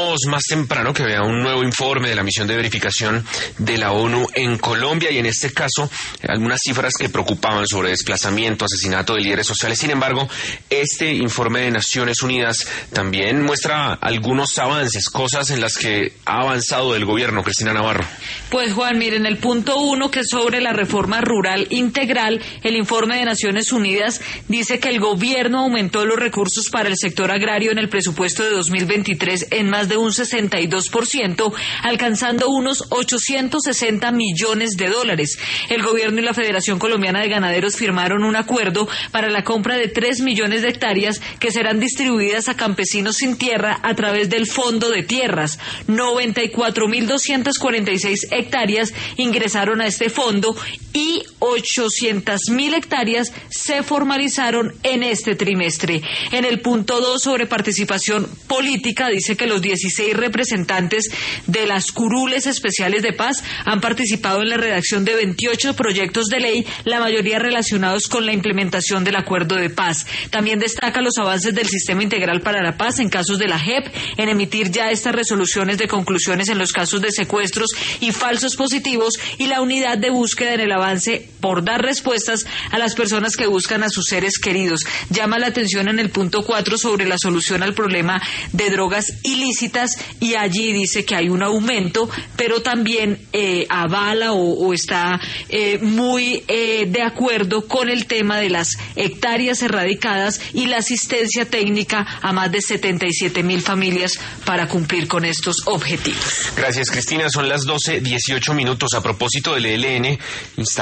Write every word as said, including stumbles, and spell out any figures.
contábamos más temprano que había un nuevo informe de la misión de verificación de la ONU en Colombia y en este caso algunas cifras que preocupaban sobre desplazamiento, asesinato de líderes sociales. Sin embargo, este informe de Naciones Unidas también muestra algunos avances, cosas en las que ha avanzado el gobierno. Cristina Navarro. Pues Juan, miren, el punto uno, que es sobre la reforma rural integral, el informe de Naciones Unidas dice que el gobierno aumentó los recursos para el sector agrario en el presupuesto de dos mil veintitrés en más de un sesenta y dos por ciento, alcanzando unos ochocientos sesenta millones de dólares. El gobierno y la Federación Colombiana de Ganaderos firmaron un acuerdo para la compra de tres millones de hectáreas que serán distribuidas a campesinos sin tierra a través del Fondo de Tierras. noventa y cuatro mil doscientas cuarenta y seis hectáreas ingresaron a este fondo y ochocientas mil hectáreas se formalizaron en este trimestre. En el punto dos, sobre participación política, dice que los dieciséis representantes de las curules especiales de paz han participado en la redacción de veintiocho proyectos de ley, la mayoría relacionados con la implementación del acuerdo de paz. También destaca los avances del Sistema Integral para la Paz en casos de la J E P, en emitir ya estas resoluciones de conclusiones en los casos de secuestros y falsos positivos, y la unidad de búsqueda en el avance por dar respuestas a las personas que buscan a sus seres queridos. Llama la atención en el punto cuatro sobre la solución al problema de drogas ilícitas, y allí dice que hay un aumento, pero también eh, avala o, o está eh, muy eh, de acuerdo con el tema de las hectáreas erradicadas y la asistencia técnica a más de setenta y siete mil familias para cumplir con estos objetivos. Gracias, Cristina. Son las doce dieciocho minutos. A propósito del E L N,